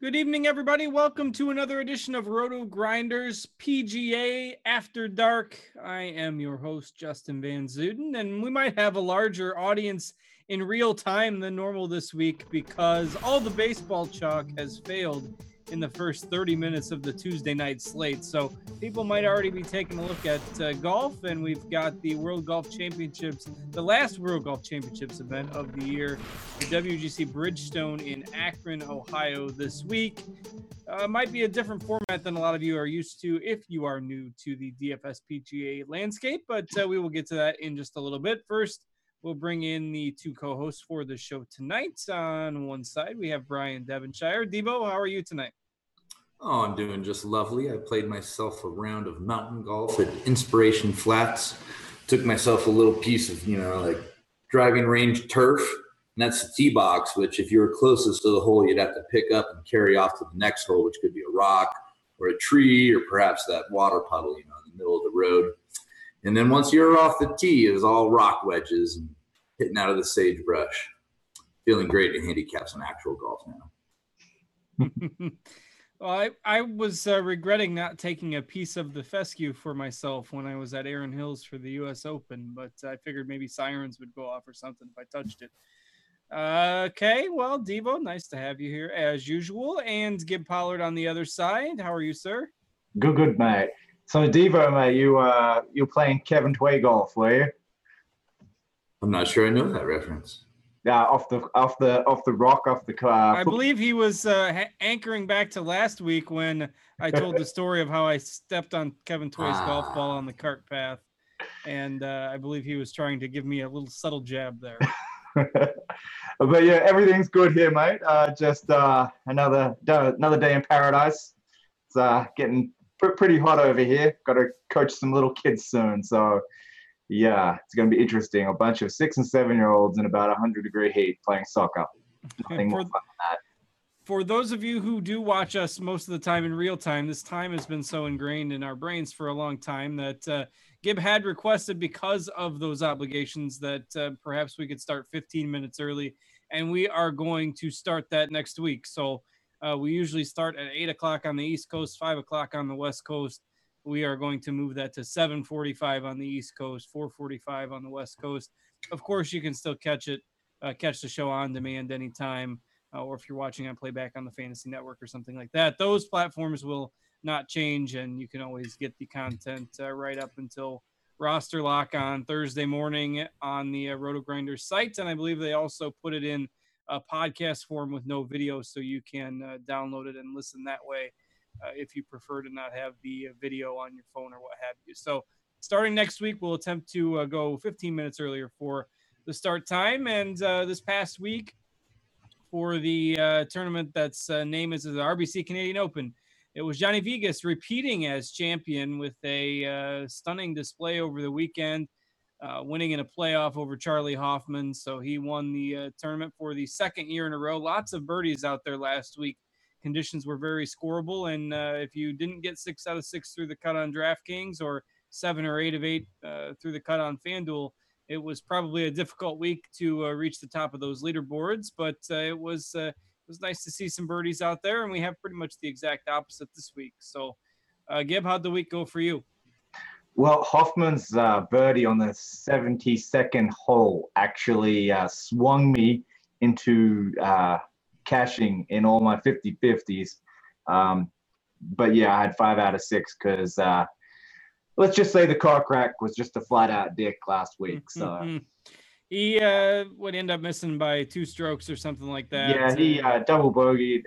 Good evening, everybody. Welcome to another edition of Roto Grinders PGA After Dark. I am your host, Justin Van Zuden, and we might have a larger audience in real time than normal this week because all the baseball chalk has failed in the first 30 minutes of the Tuesday night slate. So people might already be taking a look at golf, and we've got the World Golf Championships, the last World Golf Championships event of the year, the WGC Bridgestone in Akron, Ohio this week. Might be a different format than a lot of you are used to if you are new to the DFS PGA landscape, but we will get to that in just a little bit. First, we'll bring in the two co-hosts for the show tonight. On one side, we have Brian Devonshire. Devo, how are you tonight? Oh, I'm doing just lovely. I played myself a round of mountain golf at Inspiration Flats. Took myself a little piece of, like driving range turf. And that's the tee box, which if you were closest to the hole, you'd have to pick up and carry off to the next hole, which could be a rock or a tree or perhaps that water puddle, in the middle of the road. And then once you're off the tee, it was all rock wedges and hitting out of the sagebrush. Feeling great to handicap some actual golf now. Well, I was regretting not taking a piece of the fescue for myself when I was at Erin Hills for the U.S. Open, but I figured maybe sirens would go off or something if I touched it. Okay, well, Devo, nice to have you here as usual, and Gib Pollard on the other side. How are you, sir? Good, mate. So, Devo, mate, you're playing Kevin Tway golf, were you? I'm not sure I know that reference. Yeah, off the rock, off the car. I believe he was anchoring back to last week when I told the story of how I stepped on Kevin Tway's golf ball on the cart path, and I believe he was trying to give me a little subtle jab there. But yeah, everything's good here, mate. Just another day in paradise. It's getting pretty hot over here. Got to coach some little kids soon, so. Yeah, it's going to be interesting. A bunch of 6 and 7-year-olds in about 100-degree heat playing soccer. Nothing more fun than that. For those of you who do watch us most of the time in real time, this time has been so ingrained in our brains for a long time that Gib had requested, because of those obligations, that perhaps we could start 15 minutes early, and we are going to start that next week. So we usually start at 8 o'clock on the East Coast, 5 o'clock on the West Coast. We are going to move that to 7:45 on the East Coast, 4:45 on the West Coast. Of course, you can still catch the show on demand anytime, or if you're watching on playback on the Fantasy Network or something like that. Those platforms will not change, and you can always get the content right up until roster lock on Thursday morning on the Roto Grinders site. And I believe they also put it in a podcast form with no video, so you can download it and listen that way. If you prefer to not have the video on your phone or what have you. So starting next week, we'll attempt to go 15 minutes earlier for the start time. And this past week for the tournament that's name is the RBC Canadian Open, it was Johnny Vegas repeating as champion with a stunning display over the weekend, winning in a playoff over Charlie Hoffman. So he won the tournament for the second year in a row. Lots of birdies out there last week. Conditions were very scoreable, and if you didn't get 6 out of 6 through the cut on DraftKings or 7 or 8 of 8 through the cut on FanDuel, it was probably a difficult week to reach the top of those leaderboards. But it was nice to see some birdies out there, and we have pretty much the exact opposite this week. So, Gib, how'd the week go for you? Well, Hoffman's birdie on the 72nd hole actually swung me into cashing in all my 50-50s. But yeah, I had 5 out of 6 because let's just say the cock rack was just a flat out dick last week. So he would end up missing by 2 strokes or something like that. Yeah, he double bogeyed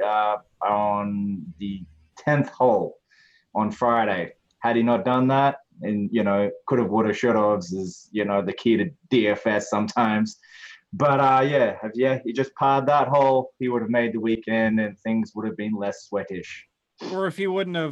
on the 10th hole on Friday. Had he not done that, and could have, would have, should have, is the key to DFS sometimes. But he just parred that hole. He would have made the weekend, and things would have been less sweatish. Or if he wouldn't have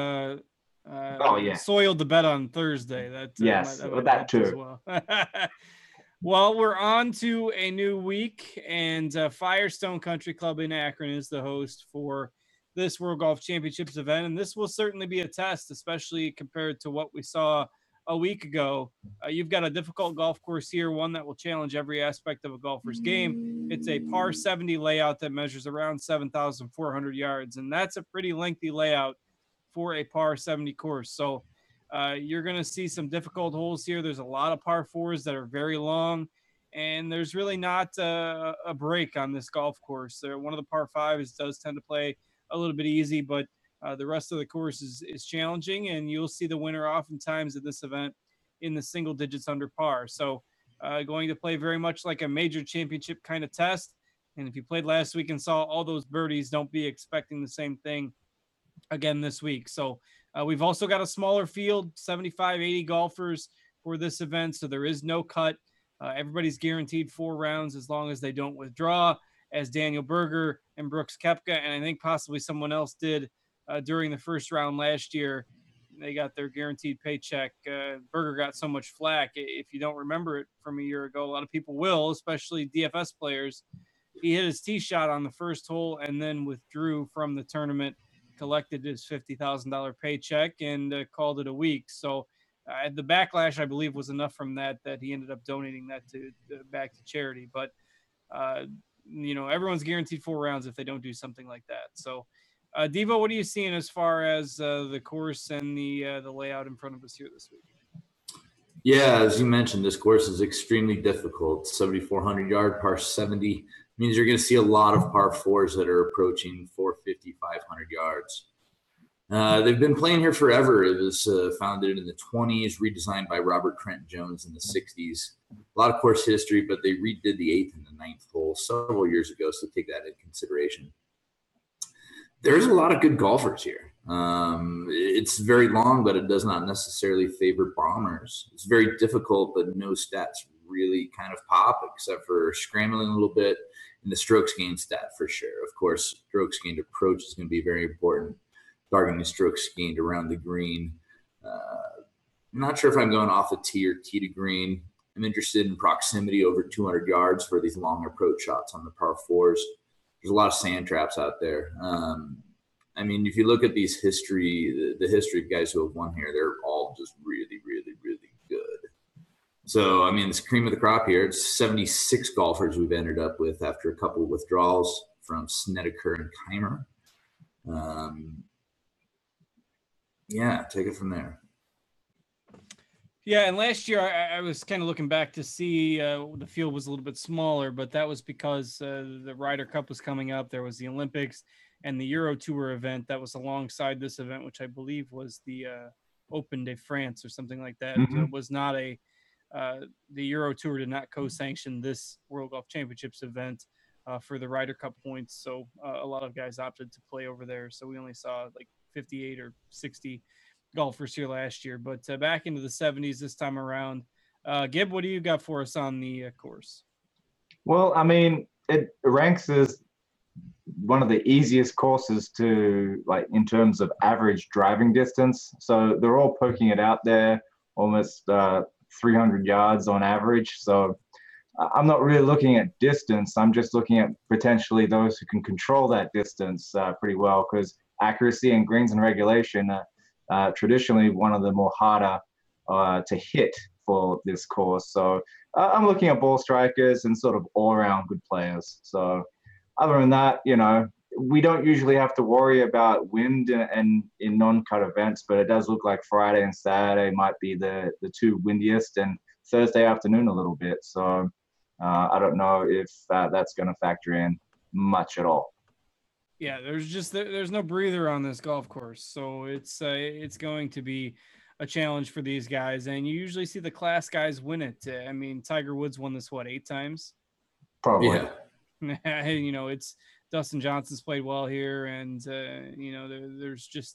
soiled the bet on Thursday, that too. As well. Well, we're on to a new week, and Firestone Country Club in Akron is the host for this World Golf Championships event, and this will certainly be a test, especially compared to what we saw a week ago. You've got a difficult golf course here, one that will challenge every aspect of a golfer's game. It's a par 70 layout that measures around 7,400 yards, and that's a pretty lengthy layout for a par 70 course. So you're going to see some difficult holes here. There's a lot of par fours that are very long, and there's really not a break on this golf course. One of the par fives does tend to play a little bit easy, but the rest of the course is challenging, and you'll see the winner oftentimes at this event in the single digits under par. So going to play very much like a major championship kind of test. And if you played last week and saw all those birdies, don't be expecting the same thing again this week. So we've also got a smaller field, 75, 80 golfers for this event. So there is no cut. Everybody's guaranteed 4 rounds as long as they don't withdraw, as Daniel Berger and Brooks Koepka, and I think possibly someone else did during the first round last year. They got their guaranteed paycheck. Berger got so much flack. If you don't remember it from a year ago, a lot of people will, especially DFS players. He hit his tee shot on the first hole and then withdrew from the tournament, collected his $50,000 paycheck, and called it a week. So the backlash, I believe, was enough from that he ended up donating that back to charity. But everyone's guaranteed 4 rounds if they don't do something like that. So, Devo, what are you seeing as far as the course and the layout in front of us here this week? Yeah, as you mentioned, this course is extremely difficult. 7,400 yard par 70 means you're going to see a lot of par fours that are approaching 450, 500 yards. They've been playing here forever. It was founded in the 20s, redesigned by Robert Trent Jones in the 60s. A lot of course history, but they redid the 8th and the 9th hole several years ago, so take that into consideration. There's a lot of good golfers here. It's very long, but it does not necessarily favor bombers. It's very difficult, but no stats really kind of pop, except for scrambling a little bit and the strokes gained stat for sure. Of course, strokes gained approach is going to be very important. Targeting strokes gained around the green. I'm not sure if I'm going off the tee or tee to green. I'm interested in proximity over 200 yards for these long approach shots on the par fours. There's a lot of sand traps out there. If you look at the history of guys who have won here, they're all just really, really, really good. So, it's cream of the crop here. It's 76 golfers we've ended up with after a couple of withdrawals from Snedeker and Keimer. Take it from there. Yeah, and last year I was kind of looking back to see the field was a little bit smaller, but that was because the Ryder Cup was coming up. There was the Olympics and the Euro Tour event that was alongside this event, which I believe was the Open de France or something like that. Mm-hmm. It was not the Euro Tour did not co-sanction this World Golf Championships event for the Ryder Cup points. So a lot of guys opted to play over there. So we only saw like 58 or 60 golfers here last year, but back into the 70s this time around. Gib, what do you got for us on the course? Well, it ranks as one of the easiest courses to, like, in terms of average driving distance. So they're all poking it out there, almost 300 yards on average. So I'm not really looking at distance. I'm just looking at potentially those who can control that distance pretty well, because accuracy and greens and regulation are traditionally one of the more harder to hit for this course. So I'm looking at ball strikers and sort of all-around good players. So other than that, we don't usually have to worry about wind and in non-cut events, but it does look like Friday and Saturday might be the two windiest, and Thursday afternoon a little bit. So I don't know if that's going to factor in much at all. Yeah, there's no breather on this golf course, so it's going to be a challenge for these guys, and you usually see the class guys win it. Tiger Woods won this 8 times? Probably. Yeah. It's Dustin Johnson's played well here, and there's just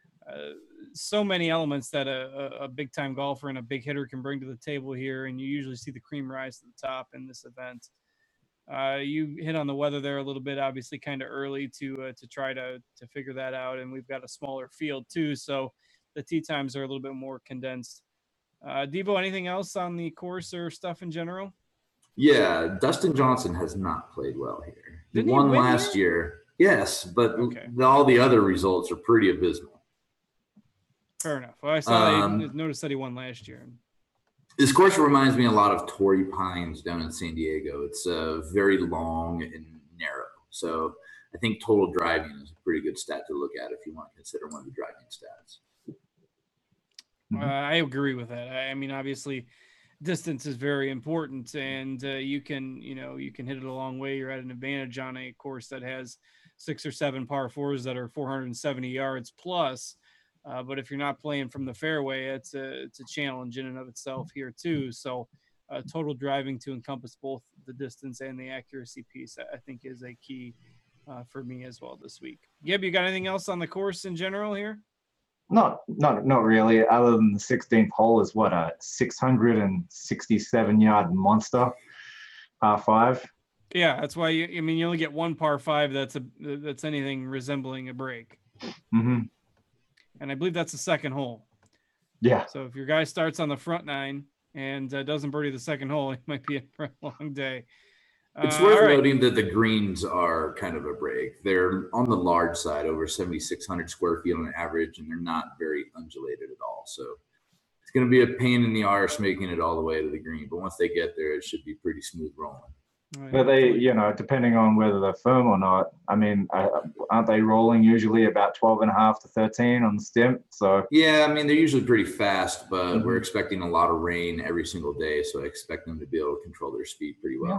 so many elements that a big time golfer and a big hitter can bring to the table here, and you usually see the cream rise to the top in this event. You hit on the weather there a little bit, obviously kind of early to try to figure that out, and we've got a smaller field too, so the tee times are a little bit more condensed. Devo, anything else on the course or stuff in general? Yeah, Dustin Johnson has not played well here. He won last year. Yes, but all the other results are pretty abysmal. Fair enough. Well, I Um, noticed that he won last year. This course reminds me a lot of Torrey Pines down in San Diego. It's very long and narrow. So I think total driving is a pretty good stat to look at if you want to consider one of the driving stats. I agree with that. I mean, obviously, distance is very important, and you can hit it a long way. You're at an advantage on a course that has 6 or 7 par fours that are 470 yards plus. But if you're not playing from the fairway, it's a challenge in and of itself here too. So, total driving to encompass both the distance and the accuracy piece, I think, is a key for me as well this week. Gib, you got anything else on the course in general here? Not really. Other than the 16th hole is what, a 667-yard monster, par 5. Yeah, that's why you only get 1 par 5 that's anything resembling a break. Mm-hmm. And I believe that's the second hole. Yeah. So if your guy starts on the front 9 and doesn't birdie the second hole, it might be a long day. It's worth noting that the greens are kind of a break. They're on the large side, over 7,600 square feet on average, and they're not very undulated at all. So it's going to be a pain in the arse making it all the way to the green. But once they get there, it should be pretty smooth rolling. But they, depending on whether they're firm or not, I mean, aren't they rolling usually about 12.5 to 13 on the stimp? So yeah, I mean, they're usually pretty fast, but we're expecting a lot of rain every single day. So I expect them to be able to control their speed pretty well. Yeah.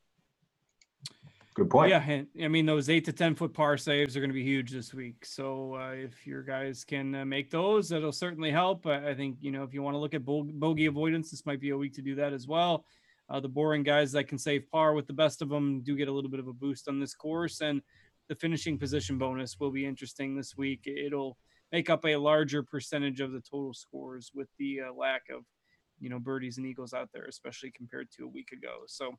Good point. Yeah, I mean, those 8 to 10 foot par saves are going to be huge this week. So if your guys can make those, that'll certainly help. I think, if you want to look at bogey avoidance, this might be a week to do that as well. The boring guys that can save par with the best of them do get a little bit of a boost on this course. And the finishing position bonus will be interesting this week. It'll make up a larger percentage of the total scores with the lack of, birdies and eagles out there, especially compared to a week ago. So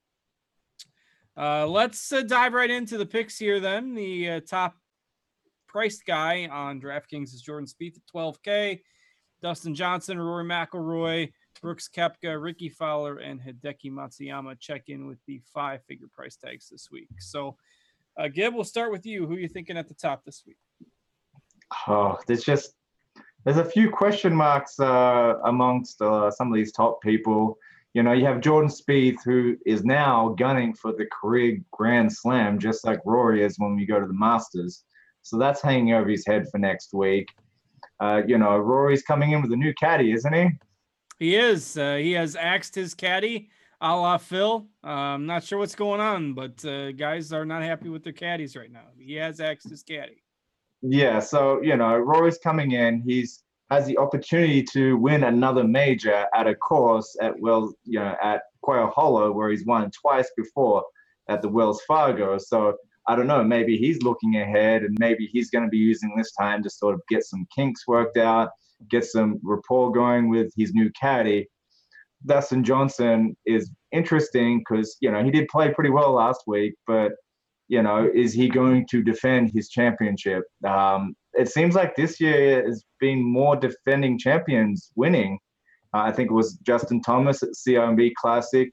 let's dive right into the picks here then. The top priced guy on DraftKings is Jordan Spieth at $12K. Dustin Johnson, Rory McIlroy, Brooks Koepka, Ricky Fowler, and Hideki Matsuyama check in with the 5-figure price tags this week. So, Gib, we'll start with you. Who are you thinking at the top this week? Oh, there's a few question marks amongst some of these top people. You have Jordan Spieth, who is now gunning for the career Grand Slam, just like Rory is when we go to the Masters. So that's hanging over his head for next week. Rory's coming in with a new caddy, isn't he? He is. He has axed his caddy, a la Phil. I'm not sure what's going on, but guys are not happy with their caddies right now. He has axed his caddy. Yeah, so, Rory's coming in. He's has the opportunity to win another major at a course at Quail Hollow, where he's won twice before at the Wells Fargo. So I don't know, maybe he's looking ahead, and maybe he's going to be using this time to sort of get some kinks worked out, get some rapport going with his new caddy. Dustin Johnson is interesting because, he did play pretty well last week, but, is he going to defend his championship? It seems like this year has been more defending champions winning. I think it was Justin Thomas at CIMB Classic.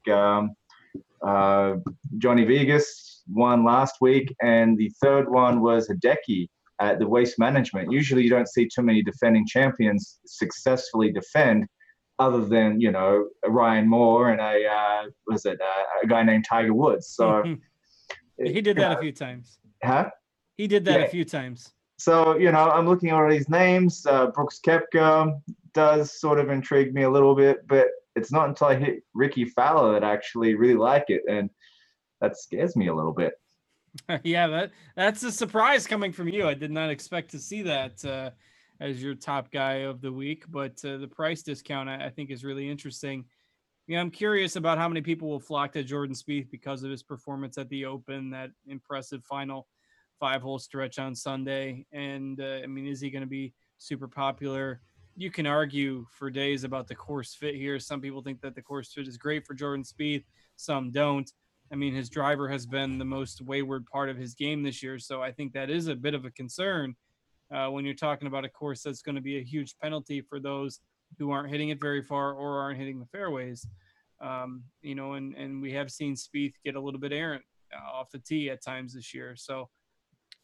Johnny Vegas won last week, and the third one was Hideki at the Waste Management. Usually you don't see too many defending champions successfully defend, other than, Ryan Moore and a guy named Tiger Woods. So he did that a few times. Huh? He did that a few times. So, I'm looking at all these names. Brooks Koepka does sort of intrigue me a little bit, but it's not until I hit Ricky Fowler that I actually really like it, and that scares me a little bit. Yeah, that's a surprise coming from you. I did not expect to see that as your top guy of the week, but the price discount I think is really interesting. I'm curious about how many people will flock to Jordan Spieth because of his performance at the Open, that impressive final 5-hole stretch on Sunday. And is he going to be super popular? You can argue for days about the course fit here. Some people think that the course fit is great for Jordan Spieth. Some don't. His driver has been the most wayward part of his game this year. So I think that is a bit of a concern when you're talking about a course that's going to be a huge penalty for those who aren't hitting it very far or aren't hitting the fairways. And we have seen Spieth get a little bit errant off the tee at times this year. So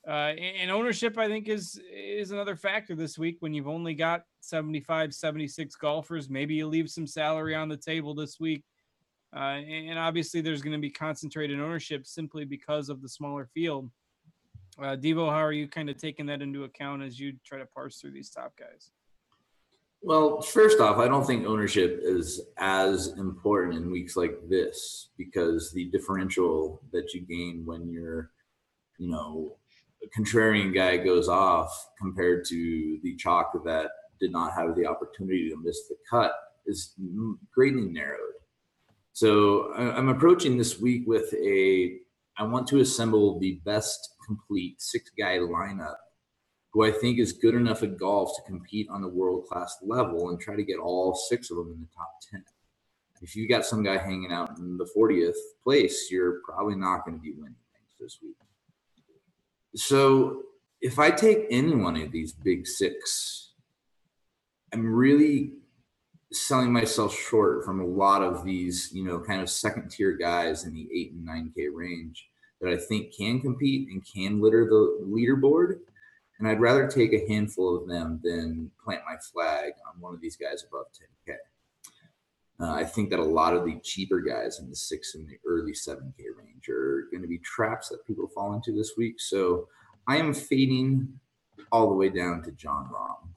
And ownership, I think, is another factor this week when you've only got 75, 76 golfers. Maybe you leave some salary on the table this week. And obviously, there's going to be concentrated ownership simply because of the smaller field. Devo, how are you kind of taking that into account as you try to parse through these top guys? Well, first off, I don't think ownership is as important in weeks like this because the differential that you gain when you're, a contrarian guy goes off compared to the chalk that did not have the opportunity to miss the cut is greatly narrowed. So I'm approaching this week with I want to assemble the best complete 6-guy lineup who I think is good enough at golf to compete on the world-class level and try to get all 6 of them in the top 10. If you got some guy hanging out in the 40th place, you're probably not going to be winning things this week. So if I take any one of these big 6, I'm really selling myself short from a lot of these, kind of second-tier guys in the 8 and 9K range that I think can compete and can litter the leaderboard. And I'd rather take a handful of them than plant my flag on one of these guys above 10K. I think that a lot of the cheaper guys in the 6 and the early 7K range are going to be traps that people fall into this week. So I am fading all the way down to Jon Rahm.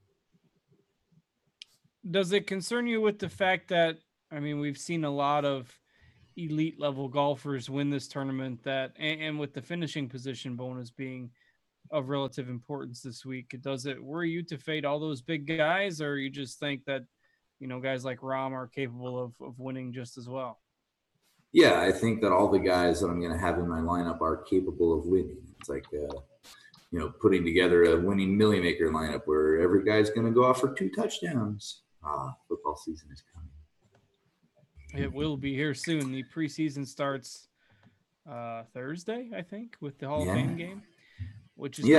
Does it concern you with the fact that, we've seen a lot of elite level golfers win this tournament and with the finishing position bonus being of relative importance this week, does it worry you to fade all those big guys, or you just think that, guys like Rahm are capable of winning just as well? Yeah, I think that all the guys that I'm going to have in my lineup are capable of winning. It's like, putting together a winning Millie Maker lineup where every guy's going to go off for 2 touchdowns. Football season is coming. It will be here soon. The preseason starts Thursday, I think, with the Hall of Fame game, which is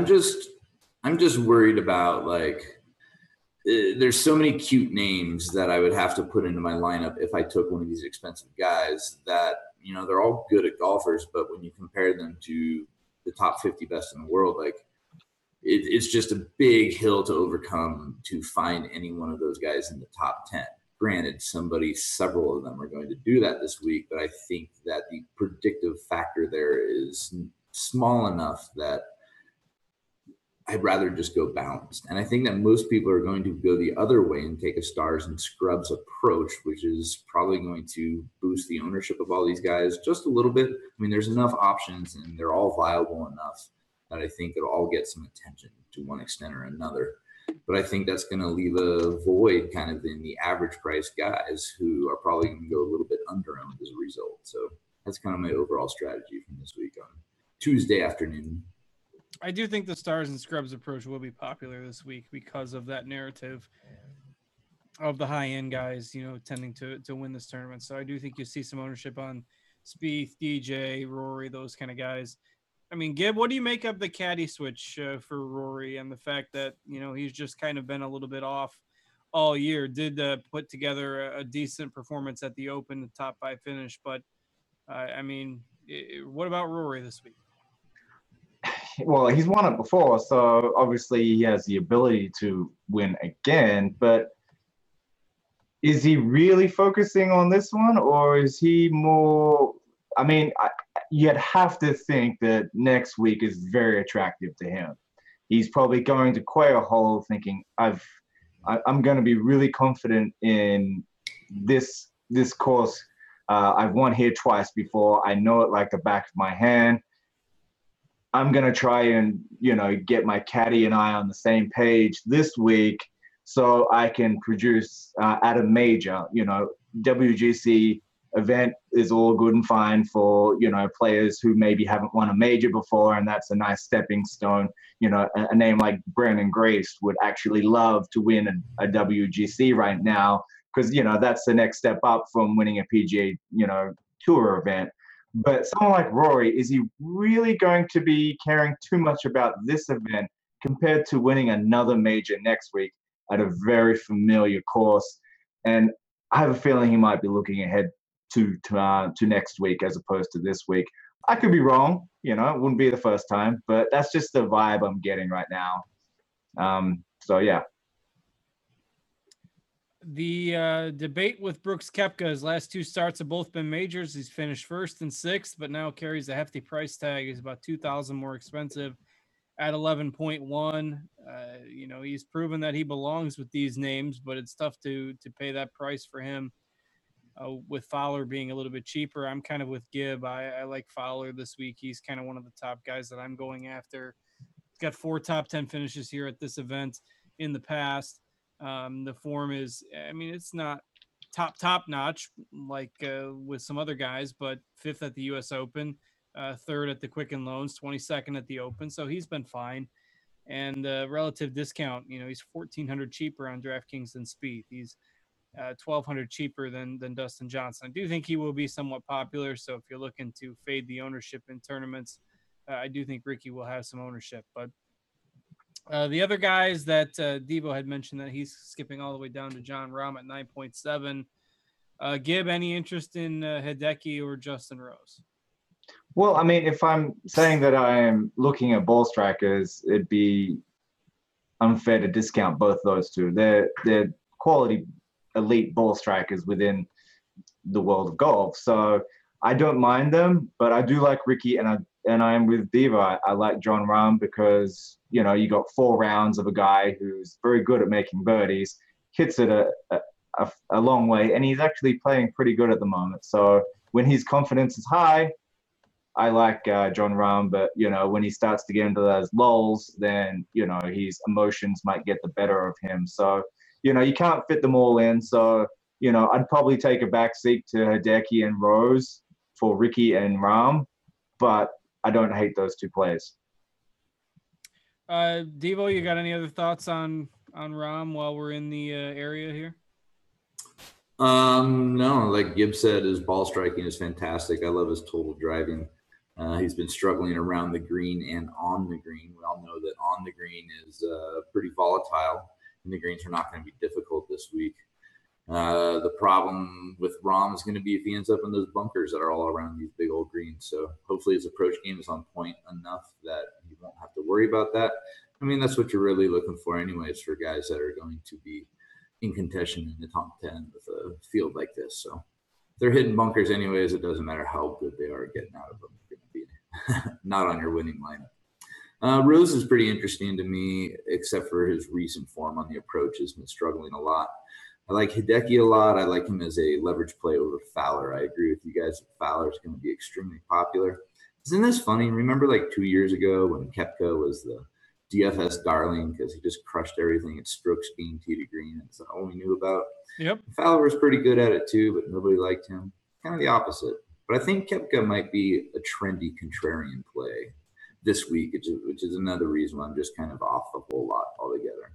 I'm just worried about there's so many cute names that I would have to put into my lineup if I took one of these expensive guys that, they're all good at golfers, but when you compare them to the top 50 best in the world, it's just a big hill to overcome to find any one of those guys in the top 10. Granted, several of them are going to do that this week, but I think that the predictive factor there is small enough that I'd rather just go balanced. And I think that most people are going to go the other way and take a stars and scrubs approach, which is probably going to boost the ownership of all these guys just a little bit. There's enough options and they're all viable enough that I think it'll all get some attention to one extent or another. But I think that's going to leave a void kind of in the average price guys who are probably going to go a little bit underowned as a result. So that's kind of my overall strategy from this week on Tuesday afternoon. I do think the stars and scrubs approach will be popular this week because of that narrative of the high-end guys, tending to win this tournament. So I do think you see some ownership on Spieth, DJ, Rory, those kind of guys. Gib, what do you make of the caddy switch for Rory and the fact that, he's just kind of been a little bit off all year, did put together a decent performance at the Open, the top 5 finish. But, what about Rory this week? Well, he's won it before, so obviously he has the ability to win again. But is he really focusing on this one, or is he more? You'd have to think that next week is very attractive to him. He's probably going to Quail Hole thinking, I'm going to be really confident in this course. I've won here twice before. I know it like the back of my hand. I'm going to try and, get my caddy and I on the same page this week so I can produce at a major. WGC event is all good and fine for, players who maybe haven't won a major before, and that's a nice stepping stone. A name like Brandon Grace would actually love to win a WGC right now because, that's the next step up from winning a PGA, Tour event. But someone like Rory, is he really going to be caring too much about this event compared to winning another major next week at a very familiar course? And I have a feeling he might be looking ahead to next week as opposed to this week. I could be wrong, it wouldn't be the first time, but that's just the vibe I'm getting right now. So yeah. The debate with Brooks Koepka, his last two starts have both been majors. He's finished first and sixth, but now carries a hefty price tag. He's about $2,000 more expensive at 11.1. He's proven that he belongs with these names, but it's tough to pay that price for him. With Fowler being a little bit cheaper, I'm kind of with Gibb. I like Fowler this week. He's kind of one of the top guys that I'm going after. He's got 4 top 10 finishes here at this event in the past. The form is, it's not top notch like with some other guys, but 5th at the U.S. Open, 3rd at the Quicken Loans, 22nd at the Open. So he's been fine. And relative discount, he's $1,400 cheaper on DraftKings than Spieth. He's $1,200 cheaper than Dustin Johnson. I do think he will be somewhat popular. So if you're looking to fade the ownership in tournaments, I do think Ricky will have some ownership. But the other guys that Devo had mentioned that he's skipping all the way down to Jon Rahm at 9.7. Gibb, any interest in Hideki or Justin Rose? Well, if I'm saying that I am looking at ball strikers, it'd be unfair to discount both those two. They're quality elite ball strikers within the world of golf. So I don't mind them, but I do like Ricky, and I am with Devo. I like Jon Rahm because, you got 4 rounds of a guy who's very good at making birdies, hits it a long way, and he's actually playing pretty good at the moment. So when his confidence is high, I like Jon Rahm, but, when he starts to get into those lulls, then, his emotions might get the better of him. So, you can't fit them all in. So, I'd probably take a backseat to Hideki and Rose for Ricky and Rahm, but I don't hate those two players. Devo, you got any other thoughts on Rahm while we're in the area here? No, like Gibb said, his ball striking is fantastic. I love his total driving. He's been struggling around the green and on the green. We all know that on the green is pretty volatile, and the greens are not going to be difficult this week. The problem with Rahm is going to be if he ends up in those bunkers that are all around these big old greens. So hopefully his approach game is on point enough that you won't have to worry about that. That's what you're really looking for anyways for guys that are going to be in contention in the top 10 with a field like this. So if they're hitting bunkers anyways, it doesn't matter how good they are getting out of them. They're going to be not on your winning lineup. Rose is pretty interesting to me, except for his recent form on the approach has been struggling a lot. I like Hideki a lot. I like him as a leverage play over Fowler. I agree with you guys that Fowler is going to be extremely popular. Isn't this funny? Remember like 2 years ago when Koepka was the DFS darling because he just crushed everything at strokes being tee to green. That's all we knew about. Yep. Fowler was pretty good at it too, but nobody liked him. Kind of the opposite. But I think Koepka might be a trendy contrarian play this week, which is another reason why I'm just kind of off the whole lot altogether.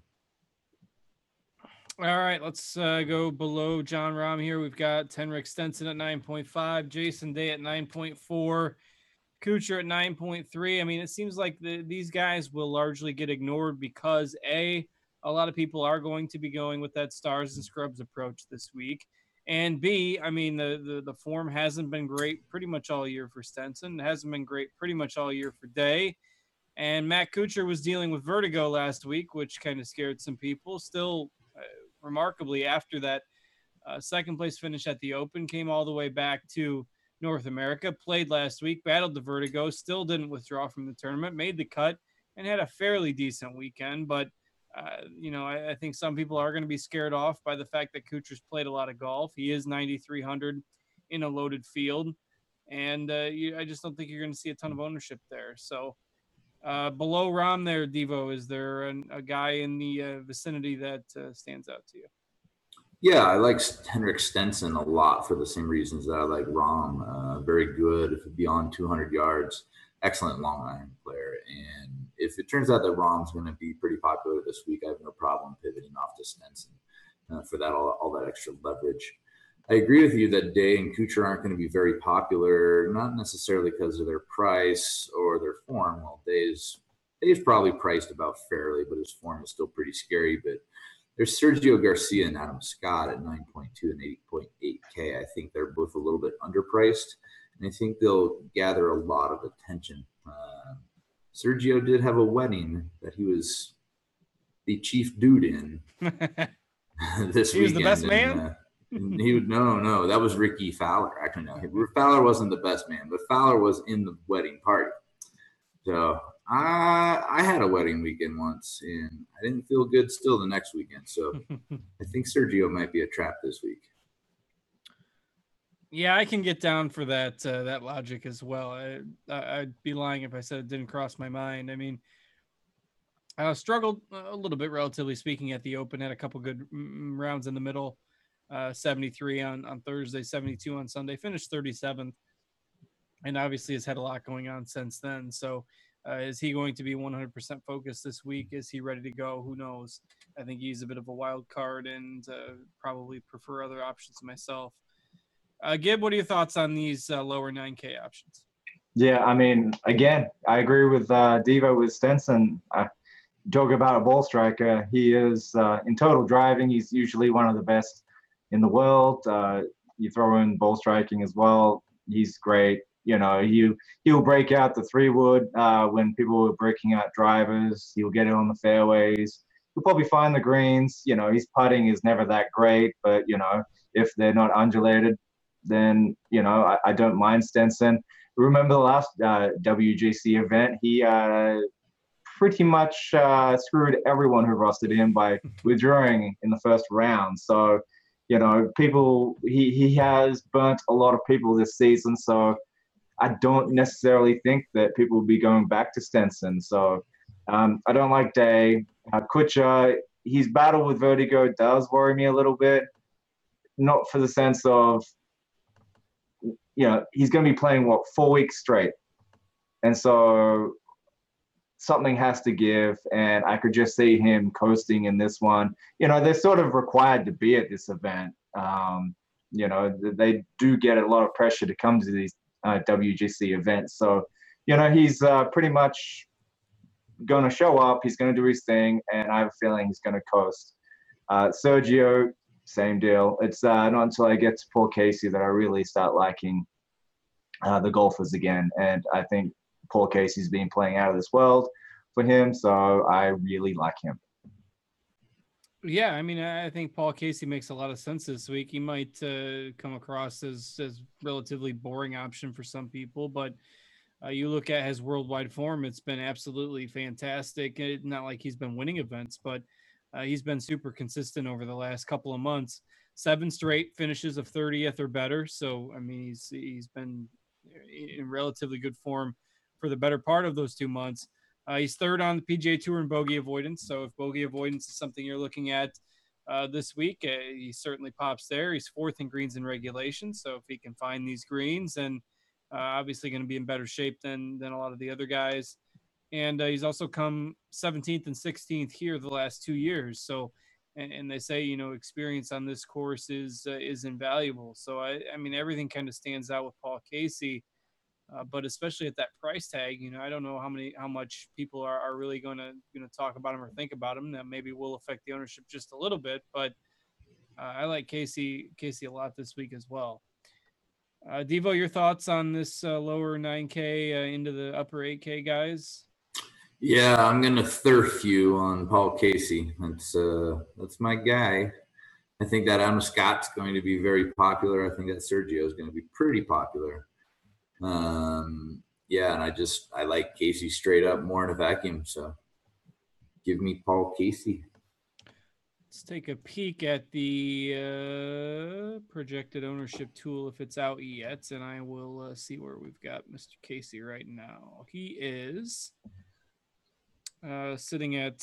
All right, let's go below Jon Rahm here. We've got Henrik Stenson at 9.5, Jason Day at 9.4, Kuchar at 9.3. It seems like these guys will largely get ignored because a lot of people are going to be going with that stars and scrubs approach this week, and B, the form hasn't been great pretty much all year for Stenson. It hasn't been great pretty much all year for Day. And Matt Kuchar was dealing with vertigo last week, which kind of scared some people. Still, remarkably, after that second place finish at the Open, came all the way back to North America, played last week, battled the vertigo, still didn't withdraw from the tournament, made the cut, and had a fairly decent weekend. But, I think some people are going to be scared off by the fact that Kuchar's played a lot of golf. He is 9,300 in a loaded field. And I just don't think you're going to see a ton of ownership there. So below Rahm there, Devo, is there a guy in the vicinity that stands out to you? Yeah, I like Henrik Stenson a lot for the same reasons that I like Rahm. Very good beyond 200 yards, excellent long iron player. And if it turns out that Rahm's going to be pretty popular this week, I have no problem pivoting off to Stenson for that all that extra leverage. I agree with you that Day and Kuchar aren't going to be very popular, not necessarily because of their price or their form. Well, Day's probably priced about fairly, but his form is still pretty scary. But there's Sergio Garcia and Adam Scott at 9.2 and 8.8K. I think they're both a little bit underpriced, and I think they'll gather a lot of attention. Sergio did have a wedding that he was the chief dude in this He was weekend. the best man? And he would no, that was Ricky Fowler. Actually, no, Fowler wasn't the best man, but Fowler was in the wedding party. So I had a wedding weekend once, and I didn't feel good still the next weekend. So I think Sergio might be a trap this week. Yeah, I can get down for that that logic as well. I'd be lying if I said it didn't cross my mind. I mean, I struggled a little bit, relatively speaking, at the Open. Had a couple good rounds in the middle. 73 on Thursday, 72 on Sunday. Finished 37th, and obviously has had a lot going on since then. So, is he going to be 100% focused this week? Is he ready to go? Who knows? I think he's a bit of a wild card, and probably prefer other options myself. Gib, what are your thoughts on these lower 9K options? Yeah, I mean, again, I agree with Devo with Stenson. Talk about a ball striker. He is in total driving. He's usually one of the best in the world. You throw in ball striking as well. He's great. You know, he'll break out the 3-wood when people are breaking out drivers. He'll get it on the fairways. He'll probably find the greens. You know, his putting is never that great, but you know, if they're not undulated, then you know I don't mind Stenson. Remember the last WGC event? He pretty much screwed everyone who rostered him by withdrawing in the first round. So, you know, he has burnt a lot of people this season. So I don't necessarily think that people will be going back to Stenson. So I don't like Day. Kuchar, his battle with Vertigo does worry me a little bit. Not for the sense of, you know, he's going to be playing, 4 weeks straight. And so something has to give, and I could just see him coasting in this one. You know, they're sort of required to be at this event. You know, they do get a lot of pressure to come to these WGC events. So, you know, he's pretty much going to show up. He's going to do his thing, and I have a feeling he's going to coast. Sergio, same deal. It's not until I get to Paul Casey that I really start liking the golfers again. And I think Paul Casey's been playing out of this world for him, so I really like him. Yeah, I mean, I think Paul Casey makes a lot of sense this week. He might come across as relatively boring option for some people, but you look at his worldwide form, it's been absolutely fantastic. It's not like he's been winning events, but he's been super consistent over the last couple of months. 7 straight finishes of 30th or better. So, I mean, he's been in relatively good form for the better part of those 2 months. He's third on the PGA Tour in bogey avoidance. So if bogey avoidance is something you're looking at this week, he certainly pops there. He's fourth in greens in regulation. So if he can find these greens, and obviously going to be in better shape than a lot of the other guys. And he's also come 17th and 16th here the last 2 years. So, and they say, you know, experience on this course is invaluable. So I mean, everything kind of stands out with Paul Casey. But especially at that price tag, you know, I don't know how much people are really going to talk about him or think about him. That maybe will affect the ownership just a little bit, but I like Casey a lot this week as well. Devo, your thoughts on this lower 9K into the upper 8K guys? Yeah, I'm gonna thirf you on Paul Casey. That's my guy. I think that Adam Scott's going to be very popular. I think that Sergio is going to be pretty popular. Yeah, and I like Casey straight up more in a vacuum. So give me Paul Casey. Let's take a peek at the projected ownership tool if it's out yet, and I will see where we've got Mr. Casey right now. He is sitting at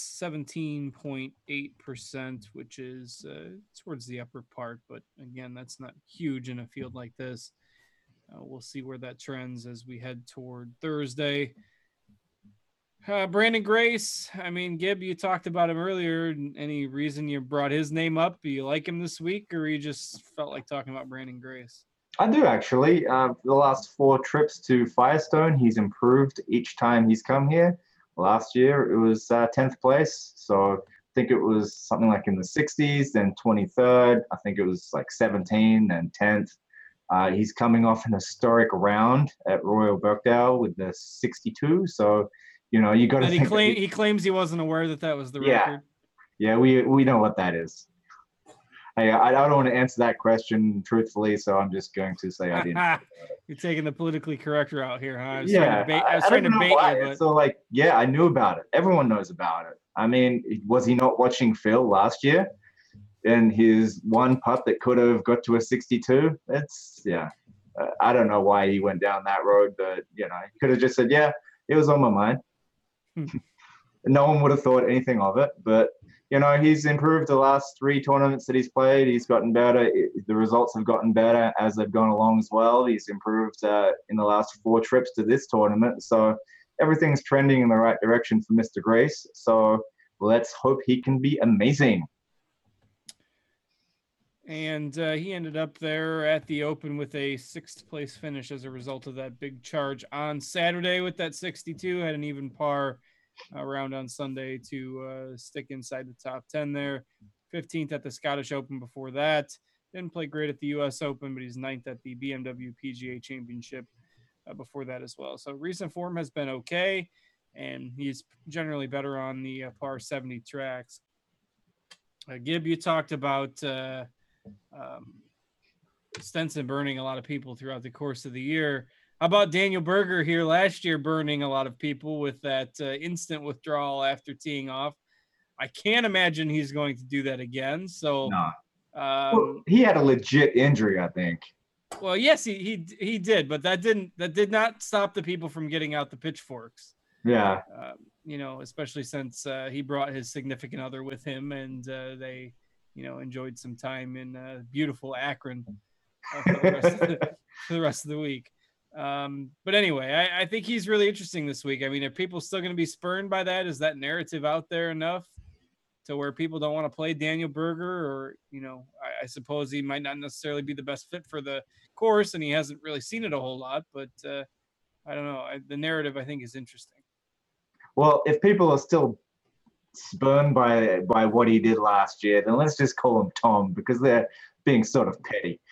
17.8%, which is towards the upper part, but again, that's not huge in a field like this. We'll see where that trends as we head toward Thursday. Brandon Grace, I mean, Gib, you talked about him earlier. Any reason you brought his name up? Do you like him this week, or you just felt like talking about Brandon Grace? I do, actually. The last 4 trips to Firestone, he's improved each time he's come here. Last year, it was 10th place. So I think it was something like in the 60s, then 23rd. I think it was like 17 and 10th. He's coming off an historic round at Royal Birkdale with the 62. So, you know, you got to And think. he claims he wasn't aware that was the Yeah. record. Yeah, we know what that is. Hey, I don't want to answer that question truthfully, so I'm just going to say I didn't. You're taking the politically correct route here, huh? I was Yeah, trying to don't know bait why. you, but So like, yeah, I knew about it. Everyone knows about it. I mean, was he not watching Phil last year? And his one putt that could have got to a 62. It's I don't know why he went down that road, but you know, he could have just said, "Yeah, it was on my mind." No one would have thought anything of it, but you know, he's improved the last 3 tournaments that he's played. He's gotten better. The results have gotten better as they've gone along as well. He's improved in the last 4 trips to this tournament. So everything's trending in the right direction for Mr. Grace. So let's hope he can be amazing. And he ended up there at the Open with a 6th place finish as a result of that big charge on Saturday with that 62. Had an even par round on Sunday to stick inside the top 10 there. 15th at the Scottish Open before that. Didn't play great at the U.S. Open, but he's 9th at the BMW PGA Championship before that as well. So recent form has been okay, and he's generally better on the par 70 tracks. Gib, you talked about Stenson burning a lot of people throughout the course of the year. How about Daniel Berger here last year burning a lot of people with that instant withdrawal after teeing off? I can't imagine he's going to do that again. So no. Well, he had a legit injury, I think. Well, yes, he did, but that did not stop the people from getting out the pitchforks. Yeah. You know, especially since he brought his significant other with him, and they, you know, enjoyed some time in beautiful Akron for the rest of the week. But anyway, I think he's really interesting this week. I mean, are people still going to be spurned by that? Is that narrative out there enough to where people don't want to play Daniel Berger? Or, you know, I suppose he might not necessarily be the best fit for the course, and he hasn't really seen it a whole lot. But I don't know. The narrative, I think, is interesting. Well, if people are still spurned by what he did last year, then let's just call him Tom, because they're being sort of petty.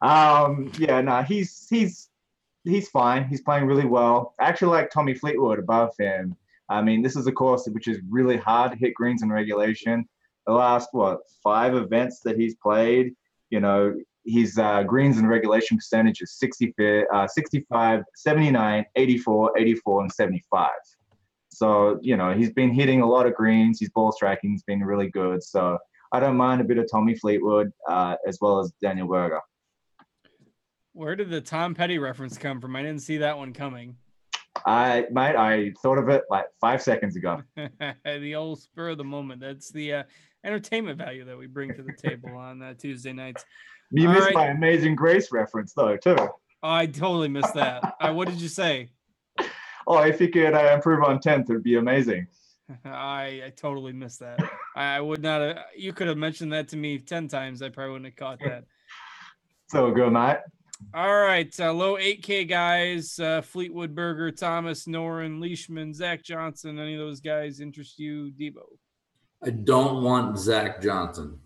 He's fine. He's playing really well. I actually like Tommy Fleetwood above him. I mean, this is a course which is really hard to hit greens in regulation. The last 5 events that he's played, you know, his greens in regulation percentage is 65, 79, 84, 84, and 75. So, you know, he's been hitting a lot of greens. His ball striking's been really good. So I don't mind a bit of Tommy Fleetwood as well as Daniel Berger. Where did the Tom Petty reference come from? I didn't see that one coming. I thought of it like 5 seconds ago. The old spur of the moment. That's the entertainment value that we bring to the table on Tuesday nights. You missed my Amazing Grace reference, though, too. Oh, I totally missed that. What did you say? Oh, if you could improve on 10th, it'd be amazing. I totally missed that. I would not. You could have mentioned that to me 10 times. I probably wouldn't have caught that. So good, mate. All right, low 8K guys, Fleetwood, Berger, Thomas, Noren, Leishman, Zach Johnson. Any of those guys interest you, Debo? I don't want Zach Johnson.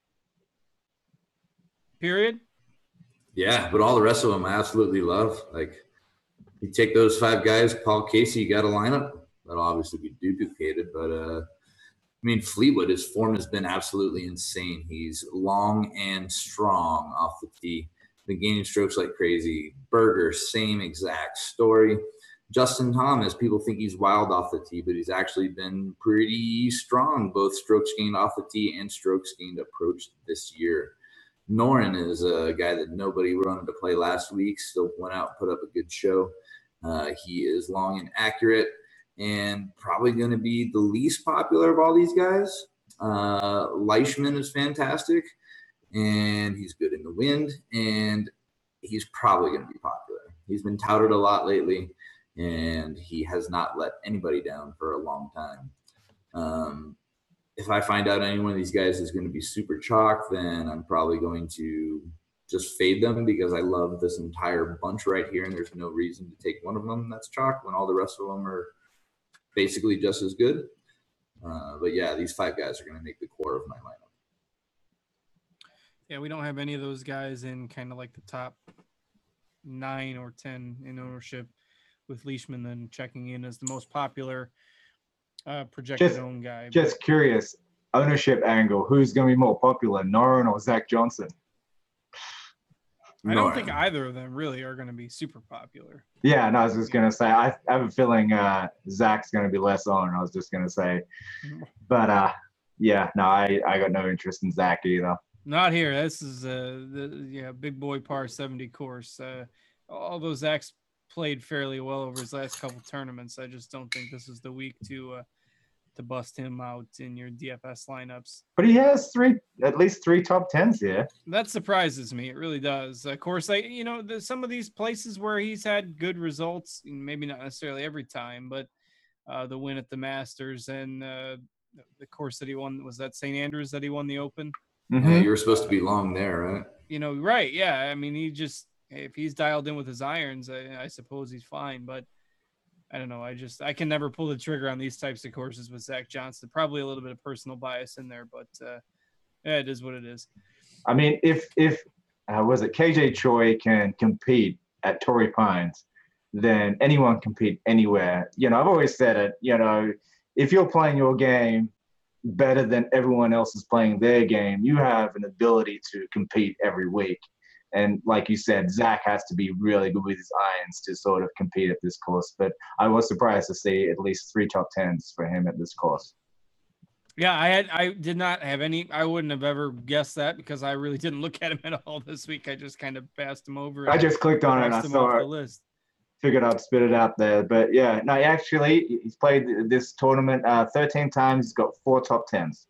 Period? Yeah, but all the rest of them I absolutely love. Like, you take those 5 guys, Paul Casey, you got a lineup. That'll obviously be duplicated, but I mean, Fleetwood, his form has been absolutely insane. He's long and strong off the tee. Been gaining strokes like crazy. Berger, same exact story. Justin Thomas, people think he's wild off the tee, but he's actually been pretty strong, both strokes gained off the tee and strokes gained approach this year. Noren is a guy that nobody wanted to play last week, still went out, put up a good show. He is long and accurate and probably going to be the least popular of all these guys. Leishman is fantastic, and he's good in the wind, and he's probably going to be popular. He's been touted a lot lately, and he has not let anybody down for a long time. If I find out any one of these guys is going to be super chalk, then I'm probably going to just fade them because I love this entire bunch right here, and there's no reason to take one of them that's chalk when all the rest of them are basically just as good. But yeah, these 5 guys are going to make the core of my lineup. Yeah, we don't have any of those guys in kind of like the top 9 or 10 in ownership, with Leishman then checking in as the most popular projected Just own guy. just curious, ownership angle, who's going to be more popular, Noren or Zach Johnson? I don't think Noren. either of them really are going to be super popular. Yeah, no, I was just going to say, I have a feeling Zach's going to be less on, I was just going to say. But yeah, no, I got no interest in Zach either. Not here. This is big boy par 70 course. Although Zach's played fairly well over his last couple tournaments, I just don't think this is the week to bust him out in your DFS lineups. But he has at least three top tens here. That surprises me. It really does. Of course, some of these places where he's had good results, maybe not necessarily every time, but the win at the Masters and the course that he won, was that St. Andrews that he won the Open? Mm-hmm. Yeah, you were supposed to be long there, right? Right. Yeah. I mean, if he's dialed in with his irons, I suppose he's fine, but I don't know. I can never pull the trigger on these types of courses with Zach Johnson. Probably a little bit of personal bias in there, but yeah, it is what it is. I mean, if was it KJ Choi can compete at Torrey Pines, then anyone can compete anywhere. I've always said it. If you're playing your game better than everyone else is playing their game, you have an ability to compete every week. And like you said, Zach has to be really good with his irons to sort of compete at this course. But I was surprised to see at least 3 top tens for him at this course. Yeah, I did not have any. I wouldn't have ever guessed that because I really didn't look at him at all this week. I just kind of passed him over. I just clicked on it and I saw it. List. Figured I'd spit it out there. But yeah, no, actually, he's played this tournament 13 times. He's got 4 top tens.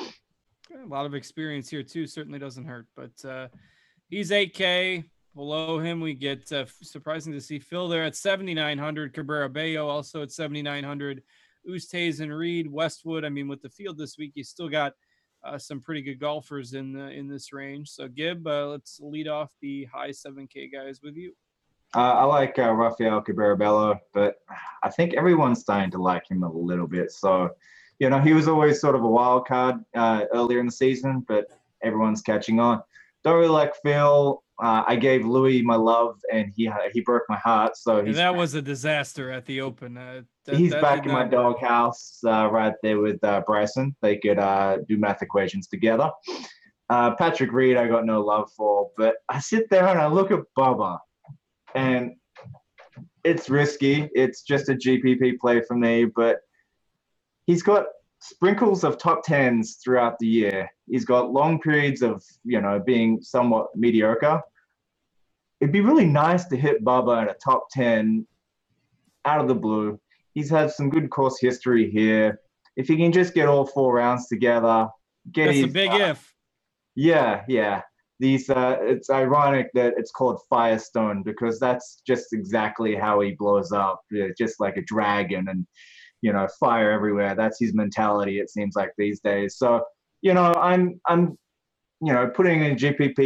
A lot of experience here too. Certainly doesn't hurt. But he's 8K. Below him, we get surprising to see Phil there at 7,900. Cabrera Bello also at 7,900. Oosthuizen and Reed, Westwood. I mean, with the field this week, you still got some pretty good golfers in this range. So, Gib, let's lead off the high 7K guys with you. I like Rafael Cabrera Bello, but I think everyone's starting to like him a little bit. So, he was always sort of a wild card earlier in the season, but everyone's catching on. Don't really like Phil. I gave Louis my love, and he broke my heart. So that was a disaster at the Open. He's back in my doghouse right there with Bryson. They could do math equations together. Patrick Reed, I got no love for, but I sit there and I look at Bubba, and it's risky. It's just a GPP play for me, but he's got sprinkles of top tens throughout the year. He's got long periods of, being somewhat mediocre. It'd be really nice to hit Bubba in a top 10 out of the blue. He's had some good course history here. If he can just get all 4 rounds together, that's a big if. Yeah. It's ironic that it's called Firestone because that's just exactly how he blows up, just like a dragon and, fire everywhere. That's his mentality, it seems like these days. So, I'm putting in a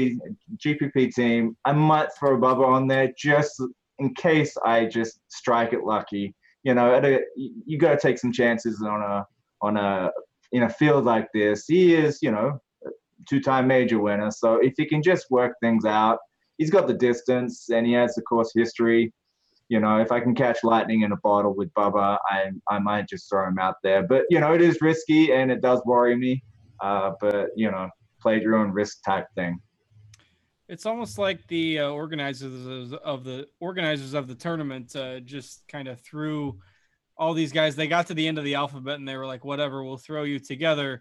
GPP team. I might throw Bubba on there just in case I just strike it lucky. You got to take some chances on a field like this. He is, 2-time major winner. So if he can just work things out, he's got the distance and he has the course history. If I can catch lightning in a bottle with Bubba, I might just throw him out there. But, it is risky and it does worry me. But, play your own risk type thing. It's almost like the organizers of the tournament just kind of threw all these guys. They got to the end of the alphabet and they were like, whatever, we'll throw you together.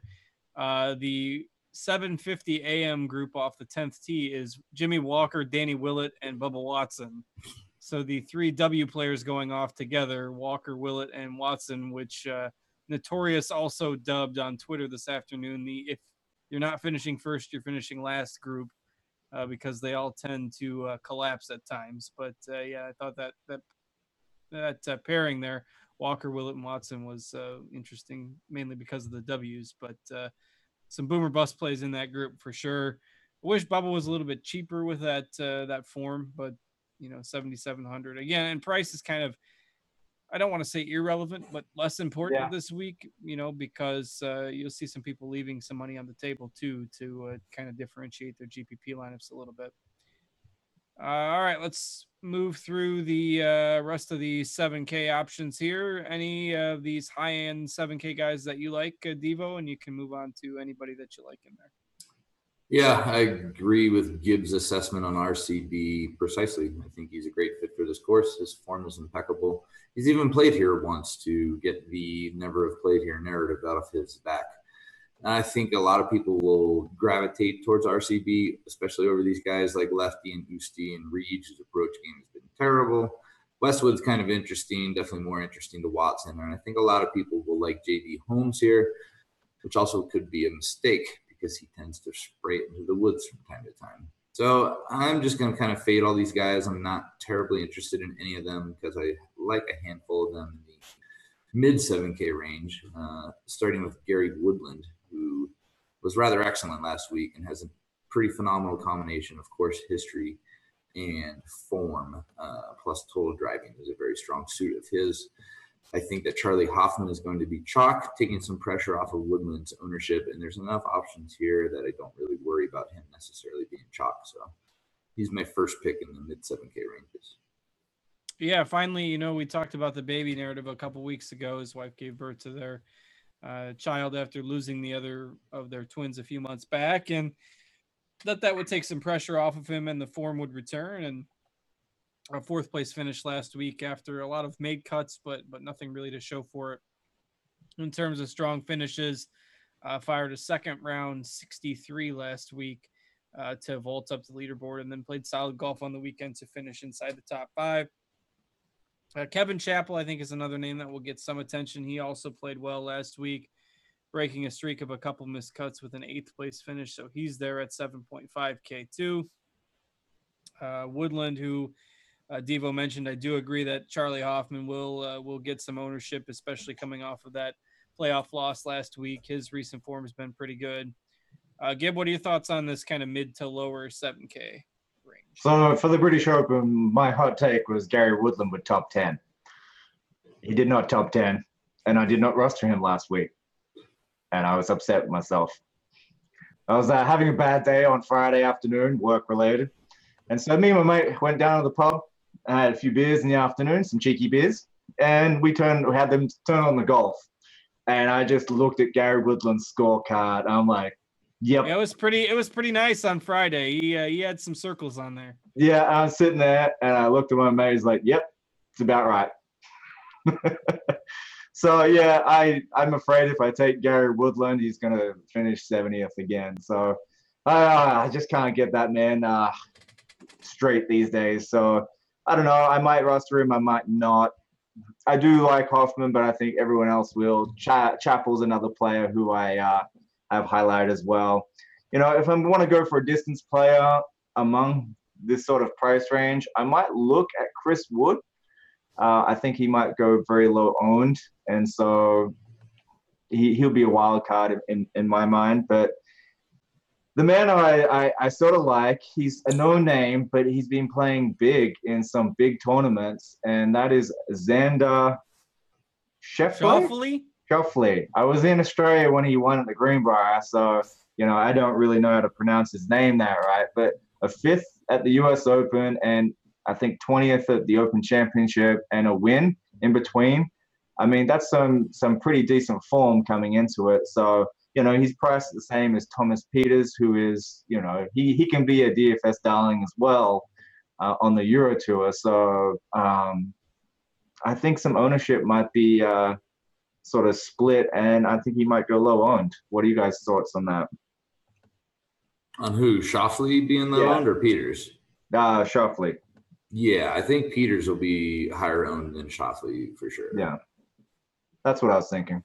The 7:50 a.m. group off the 10th tee is Jimmy Walker, Danny Willett, and Bubba Watson. So the 3 W players going off together, Walker, Willett, and Watson, which Notorious also dubbed on Twitter this afternoon the if you're not finishing first, you're finishing last group, because they all tend to collapse at times. But yeah, I thought that pairing there, Walker, Willett, and Watson was interesting, mainly because of the W's. But some boomer bust plays in that group for sure. I wish Bubba was a little bit cheaper with that form, but 7,700 again, and price is kind of, I don't want to say irrelevant, but less important this week, because you'll see some people leaving some money on the table too to kind of differentiate their GPP lineups a little bit. All right, let's move through the rest of the 7K options here. Any of these high-end 7K guys that you like, Devo, and you can move on to anybody that you like in there. Yeah, I agree with Gibbs' assessment on RCB precisely. I think he's a great fit for this course. His form is impeccable. He's even played here once to get the never have played here narrative out of his back. And I think a lot of people will gravitate towards RCB, especially over these guys like Lefty and Usti and Reed, whose approach game has been terrible. Westwood's kind of interesting, definitely more interesting to Watson. And I think a lot of people will like JD Holmes here, which also could be a mistake because he tends to spray it into the woods from time to time. So I'm just going to kind of fade all these guys. I'm not terribly interested in any of them because I like a handful of them in the mid 7K range, starting with Gary Woodland, who was rather excellent last week and has a pretty phenomenal combination, of course, history and form, plus total driving is a very strong suit of his. I think that Charlie Hoffman is going to be chalk, taking some pressure off of Woodland's ownership, and there's enough options here that I don't really worry about him necessarily being chalk. So he's my first pick in the mid 7K ranges. Yeah, finally, we talked about the baby narrative a couple weeks ago. His wife gave birth to their child after losing the other of their twins a few months back, and that would take some pressure off of him and the form would return. And a fourth place finish last week after a lot of made cuts, but nothing really to show for it. In terms of strong finishes, fired a second round 63 last week to vault up the leaderboard, and then played solid golf on the weekend to finish inside the top 5. Kevin Chappell, I think, is another name that will get some attention. He also played well last week, breaking a streak of a couple missed cuts with an 8th place finish. So he's there at 7.5K too. Woodland, who Devo mentioned, I do agree that Charlie Hoffman will get some ownership, especially coming off of that playoff loss last week. His recent form has been pretty good. Gib, what are your thoughts on this kind of mid to lower 7K range? So for the British Open, my hot take was Gary Woodland would top 10. He did not top 10, and I did not roster him last week, and I was upset with myself. I was having a bad day on Friday afternoon, work-related, and so me and my mate went down to the pub. I had a few beers in the afternoon, some cheeky beers, and we had them turn on the golf. And I just looked at Gary Woodland's scorecard. I'm like, yep. It was pretty nice on Friday. He had some circles on there. Yeah, I was sitting there and I looked at my mate. He's like, yep, it's about right. So yeah, I'm afraid if I take Gary Woodland, he's gonna finish 70th again. So I just can't get that man straight these days. So I don't know. I might roster him. I might not. I do like Hoffman, but I think everyone else will. Chappell's another player who I have highlighted as well. If I want to go for a distance player among this sort of price range, I might look at Chris Wood. I think he might go very low owned, and so he'll be a wild card in my mind. But the man I sort of like, he's a known name, but he's been playing big in some big tournaments, and that is Xander Schauffele. I was in Australia when he won at the Greenbrier, so I don't really know how to pronounce his name there, right? But a 5th at the US Open, and I think 20th at the Open Championship, and a win in between. I mean, that's some pretty decent form coming into it. So he's priced the same as Thomas Pieters, who is, he can be a DFS darling as well on the Euro Tour. So I think some ownership might be sort of split, and I think he might go low owned. What are you guys' thoughts on that? On who? Schauffele being low owned or Pieters? Schauffele. Yeah, I think Pieters will be higher owned than Schauffele for sure. Yeah, that's what I was thinking.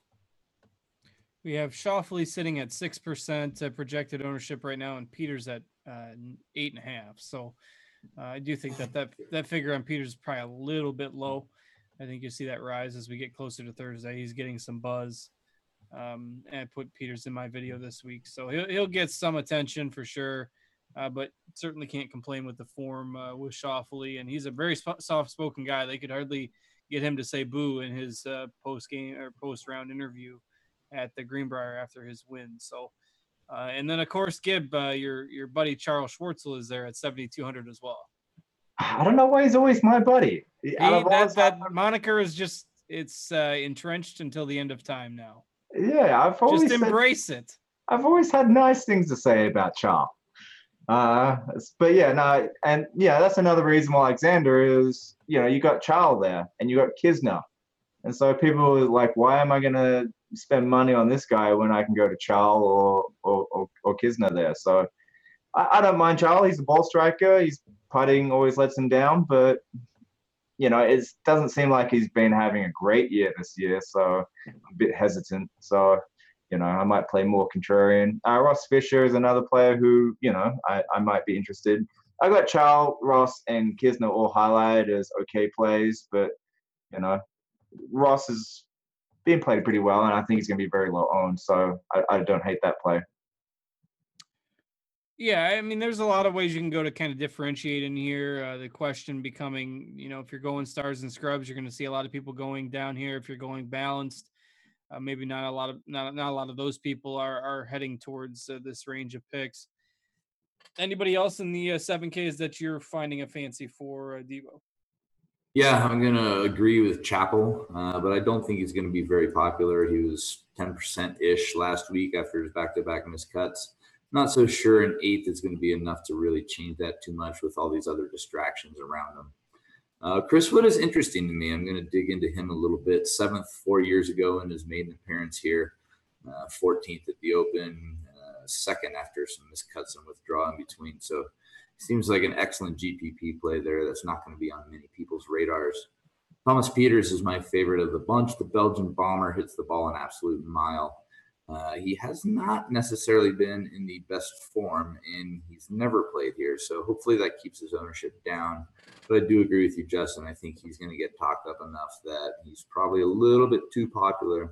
We have Schauffele sitting at 6% projected ownership right now, and Pieters at 8.5%. So I do think that figure on Pieters is probably a little bit low. I think you'll see that rise as we get closer to Thursday. He's getting some buzz. And I put Pieters in my video this week, so he'll get some attention for sure. But certainly can't complain with the form with Schauffele, and he's a very soft-spoken guy. They could hardly get him to say boo in his post-game or post-round interview at the Greenbrier after his win. So, and then of course, Gib, your buddy Charles Schwartzel is there at 7,200 as well. I don't know why he's always my buddy. Out of all That moniker is just it's entrenched until the end of time now. yeah, Just embrace it. I've always had nice things to say about Charles. But yeah, no, and yeah, that's another reason why Alexander is, you got Charles there and you got Kisner. And so people are like, why am I going to spend money on this guy when I can go to Charles or Kisner there? So I don't mind Charles. He's a ball striker. He's putting always lets him down, but it doesn't seem like he's been having a great year this year. So I'm a bit hesitant. So I might play more contrarian. Ross Fisher is another player who, I might be interested. I got Charles, Ross, and Kisner all highlighted as okay plays, but, Ross is being played pretty well, and I think he's going to be very low owned. So I don't hate that play. Yeah, I mean, there's a lot of ways you can go to kind of differentiate in here. The question becoming, if you're going stars and scrubs, you're going to see a lot of people going down here. If you're going balanced, maybe not a lot of those people are heading towards this range of picks. Anybody else in the 7Ks that you're finding a fancy for, Devo? Yeah, I'm going to agree with Chappell, but I don't think he's going to be very popular. He was 10%-ish last week after his back-to-back missed cuts. Not so sure an 8th is going to be enough to really change that too much with all these other distractions around him. Chris Wood is interesting to me. I'm going to dig into him a little bit. 7th 4 years ago in his maiden appearance here. 14th at the Open. 2nd after some missed cuts and withdrawal in between. So seems like an excellent GPP play there that's not going to be on many people's radars. Thomas Pieters is my favorite of the bunch. The Belgian bomber hits the ball an absolute mile. He has not necessarily been in the best form, and he's never played here. So hopefully that keeps his ownership down. But I do agree with you, Justin. I think he's going to get talked up enough that he's probably a little bit too popular.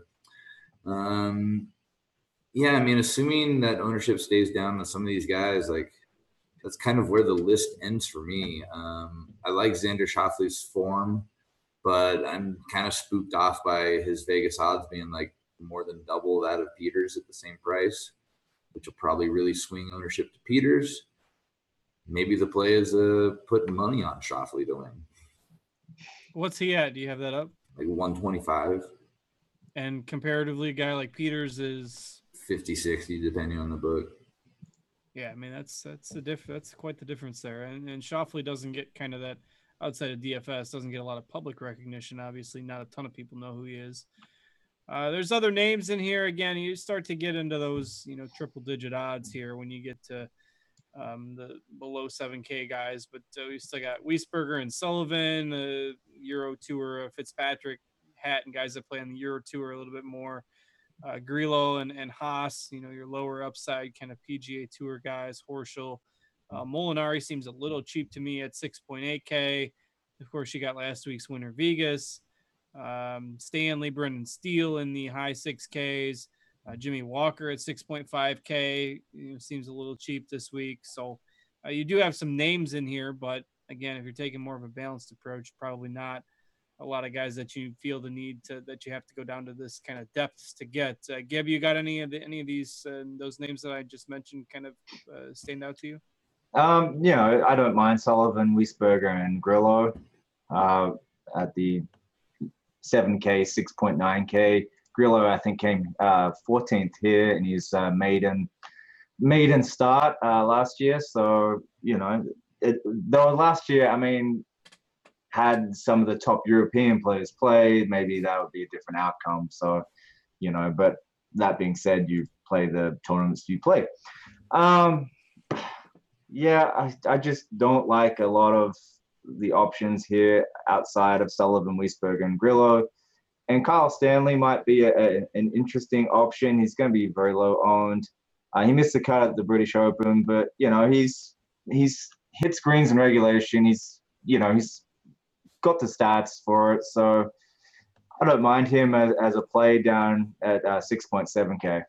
Yeah, I mean, assuming that ownership stays down on some of these guys, like that's kind of where the list ends for me. I like Xander Schauffele's form, but I'm kind of spooked off by his Vegas odds being like more than double that of Pieters at the same price, which will probably really swing ownership to Pieters. Maybe the play is putting money on Schauffele to win. What's he at? Do you have that up? Like 125. And comparatively, a guy like Pieters is 50, 60, depending on the book. Yeah, I mean that's quite the difference there. And Schauffele doesn't get kind of that outside of DFS, doesn't get a lot of public recognition. Obviously, not a ton of people know who he is. There's other names in here. Again, you start to get into those, triple digit odds here when you get to the below 7K guys. But we still got Wiesberger and Sullivan, Euro Tour, Fitzpatrick, Hatton, guys that play on the Euro Tour a little bit more. Grillo and Haas, your lower upside kind of PGA Tour guys. Horschel, Molinari seems a little cheap to me at 6.8K. Of course, you got last week's winner Vegas. Stanley, Brendan Steele in the high 6Ks. Jimmy Walker at 6.5K seems a little cheap this week. So you do have some names in here, but again, if you're taking more of a balanced approach, probably not a lot of guys that you feel the need to that you have to go down to this kind of depths to get. Gib, you got any of these those names that I just mentioned kind of stand out to you? I don't mind Sullivan, Wiesberger, and Grillo at the 7K, 6.9K. Grillo, I think, came 14th here in his maiden start last year. So, though last year, I mean, had some of the top European players played, maybe that would be a different outcome. So, but that being said, you play the tournaments you play. Yeah, I just don't like a lot of the options here outside of Sullivan, Wiesberger, and Grillo. And Kyle Stanley might be an interesting option. He's going to be very low owned. He missed the cut at the British Open, but he's hits greens in regulation. He's got the stats for it, so I don't mind him as a play down at 6.7K.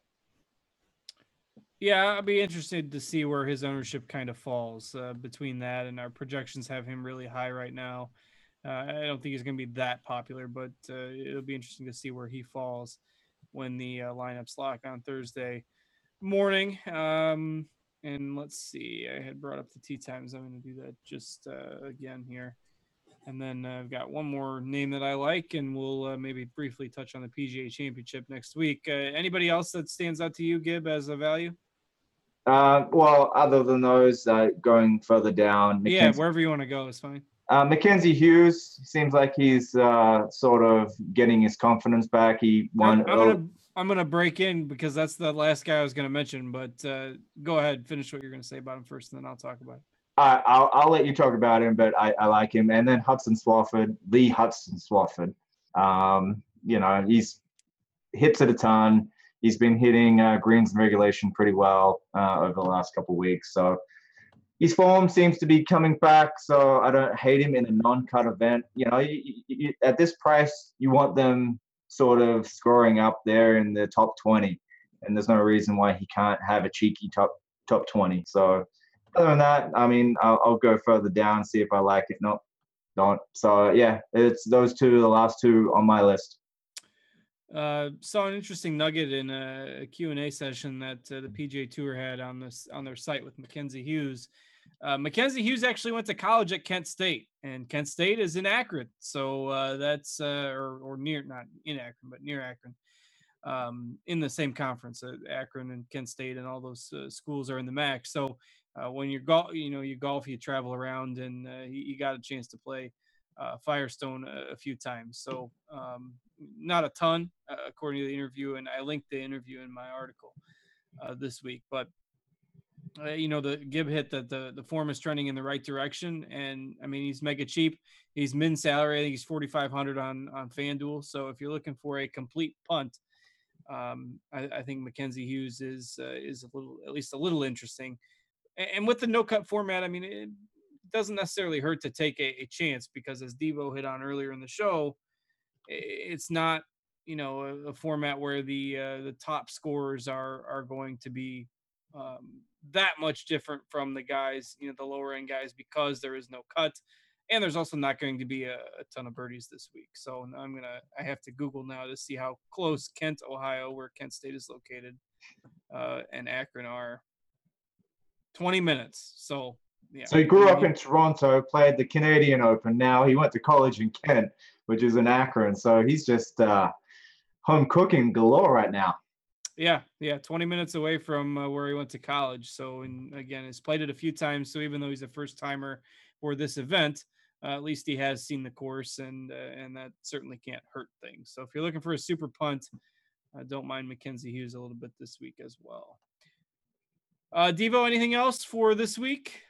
Yeah, I'd be interested to see where his ownership kind of falls between that, and our projections have him really high right now. I don't think he's going to be that popular, but it'll be interesting to see where he falls when the lineups lock on Thursday morning. And let's see, I had brought up the tee times. I'm going to do that just again here. And then I've got one more name that I like, and we'll maybe briefly touch on the PGA Championship next week. Anybody else that stands out to you, Gib, as a value? Well, other than those, going further down, Yeah, wherever you want to go is fine. Mackenzie Hughes seems like he's sort of getting his confidence back. He won. I'm gonna break in because that's the last guy I was gonna mention. But go ahead, finish what you're gonna say about him first, and then I'll talk about it. I'll let you talk about him, but I like him. And then Lee Hudson Swafford. He's hits it a ton. He's been hitting greens and regulation pretty well over the last couple of weeks. So his form seems to be coming back. So I don't hate him in a non-cut event. You, at this price, you want them sort of scoring up there in the top 20. And there's no reason why he can't have a cheeky top 20. So other than that, I mean, I'll go further down, see if I like it. No, don't. So yeah, it's those two, the last two on my list. Saw an interesting nugget in a Q&A session that the PGA Tour had on their site with Mackenzie Hughes. Mackenzie Hughes actually went to college at Kent State, and Kent State is in Akron. So that's or near, not in Akron, but near Akron. In the same conference, Akron and Kent State and all those schools are in the MAC. So when you golf, you travel around, and you got a chance to play Firestone a few times. So not a ton, according to the interview, and I linked the interview in my article this week. But the Gib hit that the form is trending in the right direction, and I mean he's mega cheap. He's min salary. I think he's $4,500 on FanDuel. So if you're looking for a complete punt, I think Mackenzie Hughes is at least a little interesting. And with the no cut format, I mean, it doesn't necessarily hurt to take a chance, because as Devo hit on earlier in the show, it's not, a format where the top scorers are going to be that much different from the guys, the lower end guys, because there is no cut. And there's also not going to be a ton of birdies this week. So I have to Google now to see how close Kent, Ohio, where Kent State is located, and Akron are. 20 minutes. So, yeah. So he grew up in Toronto, played the Canadian Open. Now he went to college in Kent, which is in Akron. So he's just home cooking galore right now. Yeah. 20 minutes away from where he went to college. So, and again, he's played it a few times. So even though he's a first timer for this event, at least he has seen the course, and that certainly can't hurt things. So if you're looking for a super punt, don't mind Mackenzie Hughes a little bit this week as well. Devo, anything else for this week?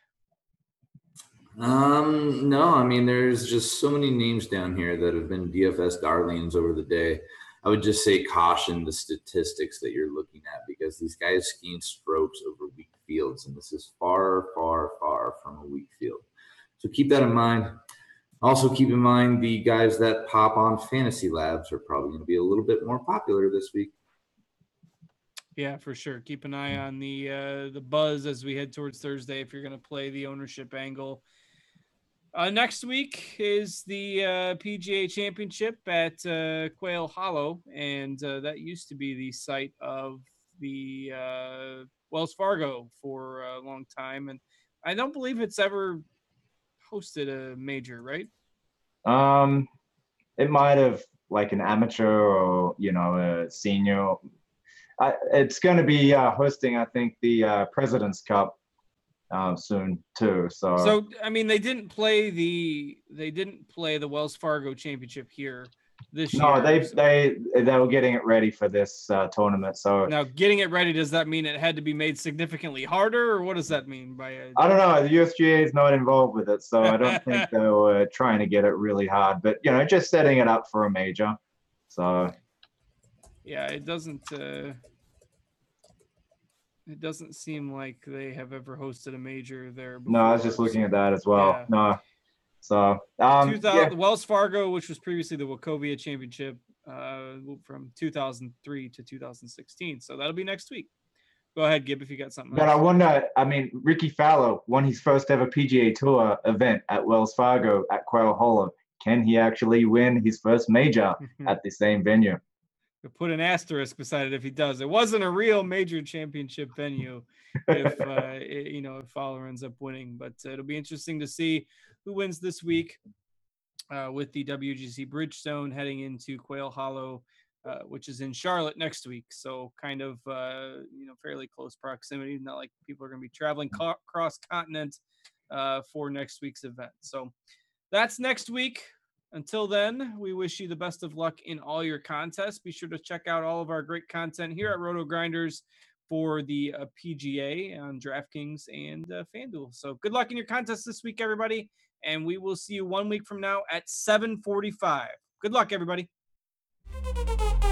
No, I mean, there's just so many names down here that have been DFS darlings over the day. I would just say caution the statistics that you're looking at, because these guys skiing strokes over weak fields, and this is far, far, far from a weak field. So keep that in mind. Also keep in mind the guys that pop on Fantasy Labs are probably going to be a little bit more popular this week. Yeah, for sure. Keep an eye on the buzz as we head towards Thursday if you're going to play the ownership angle. Next week is the PGA Championship at Quail Hollow, and that used to be the site of the Wells Fargo for a long time, and I don't believe it's ever hosted a major, right? It might have, like an amateur or a senior. It's going to be hosting, I think, the President's Cup soon too. So I mean, they didn't play the Wells Fargo Championship here this year. No, they were getting it ready for this tournament. So now, getting it ready, does that mean it had to be made significantly harder, or what does that mean by? I don't know. The USGA is not involved with it, so I don't think they were trying to get it really hard. But just setting it up for a major. So. Yeah, it doesn't seem like they have ever hosted a major there before. No, I was just looking at that as well. Yeah. No. So, Wells Fargo, which was previously the Wachovia Championship, from 2003 to 2016. So that'll be next week. Go ahead, Gib, if you got something else. I wonder, Ricky Fowler won his first ever PGA Tour event at Wells Fargo at Quail Hollow. Can he actually win his first major at the same venue? put an asterisk beside it if he does. It wasn't a real major championship venue if Fowler ends up winning. But it'll be interesting to see who wins this week with the WGC Bridgestone heading into Quail Hollow, which is in Charlotte next week. So kind of, fairly close proximity. Not like people are going to be traveling cross-continent for next week's event. So that's next week. Until then, we wish you the best of luck in all your contests. Be sure to check out all of our great content here at Roto Grinders for the PGA on DraftKings and FanDuel. So good luck in your contests this week, everybody. And we will see you 1 week from now at 7:45. Good luck, everybody.